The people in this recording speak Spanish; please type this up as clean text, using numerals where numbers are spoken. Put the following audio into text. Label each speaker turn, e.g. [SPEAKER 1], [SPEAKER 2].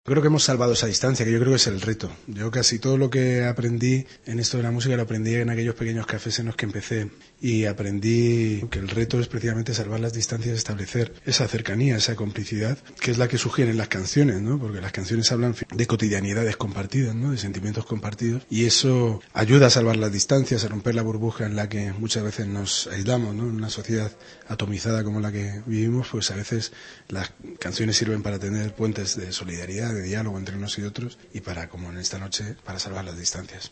[SPEAKER 1] Creo que hemos salvado esa distancia, que yo creo que es el reto. Yo casi todo lo que aprendí en esto de la música lo aprendí en aquellos pequeños cafés en los que empecé, y aprendí que el reto es precisamente salvar las distancias, establecer esa cercanía, esa complicidad, que es la que sugieren las canciones, ¿no? Porque las canciones hablan de cotidianidades compartidas, ¿no? De sentimientos compartidos, y eso ayuda a salvar las distancias, a romper la burbuja en la que muchas veces nos aislamos, ¿no? En una sociedad atomizada como la que vivimos, pues a veces las canciones sirven para tener puentes de solidaridad, de diálogo entre unos y otros, y para, como en esta noche, para salvar las distancias.